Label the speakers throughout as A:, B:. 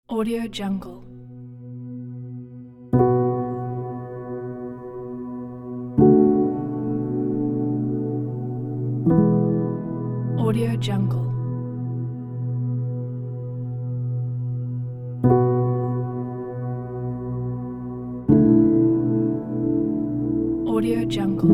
A: Audio Jungle. Audio Jungle. Audio Jungle.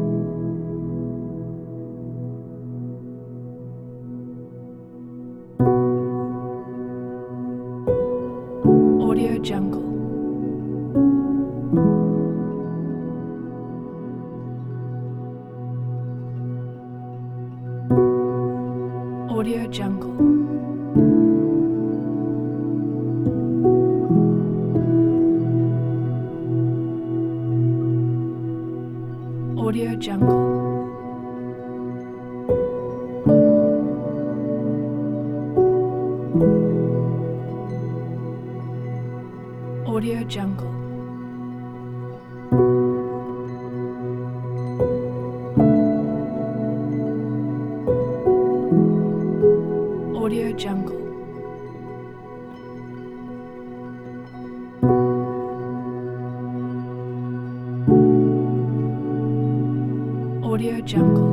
A: Audio Jungle. Audio Jungle. Audio Jungle. Audio Jungle. Audio Jungle. Audio Jungle.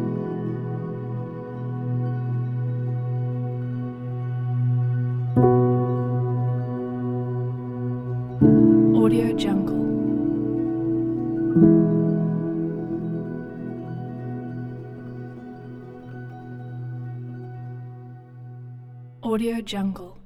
A: Audio Jungle. Audio Jungle.